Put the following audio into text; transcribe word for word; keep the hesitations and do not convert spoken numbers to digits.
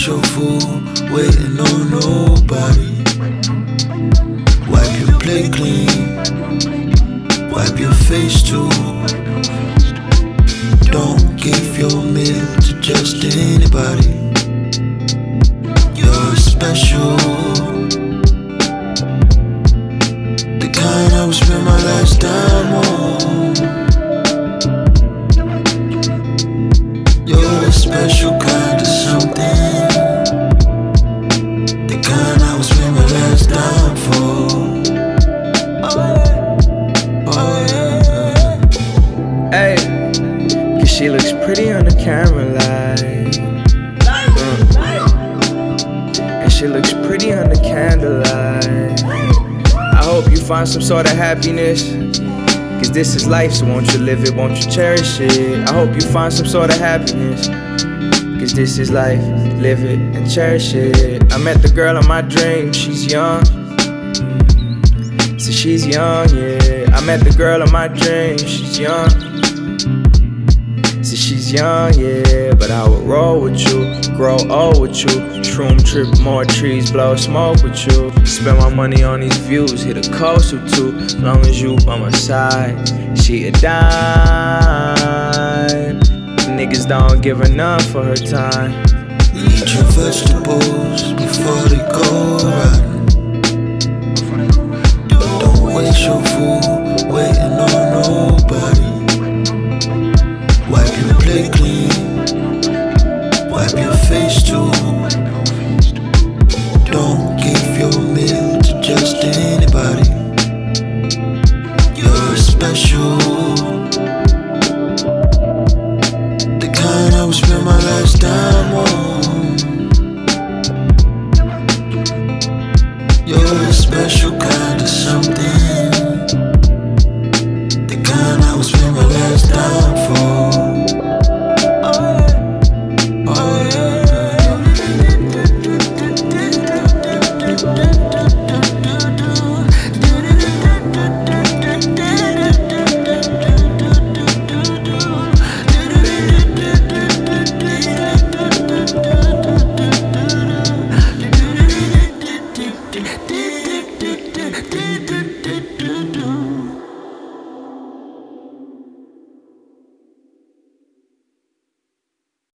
your food, waiting on nobody. Wipe your plate clean, wipe your face too. Don't give your meal to just anybody. You're special, the kind I would spend my last dime on. You're a special kind of something, the kind I would spend my last dime for. Oh yeah. Hey, cause she looks pretty on the camera light, mm. And she looks pretty on the candlelight. I hope you find some sort of happiness, cause this is life, so won't you live it, won't you cherish it. I hope you find some sort of happiness, cause this is life, live it and cherish it. I met the girl of my dreams, she's young, so she's young, yeah. I met the girl of my dreams, she's young, so she's young, yeah. But I would roll with you, grow old with you, shroom trip, more trees, blow smoke with you. Spend my money on these views, hit a coast or two, long as you by my side. She a dime, niggas don't give her none for her time. Eat your vegetables before they go rotten. Don't waste your food waiting on no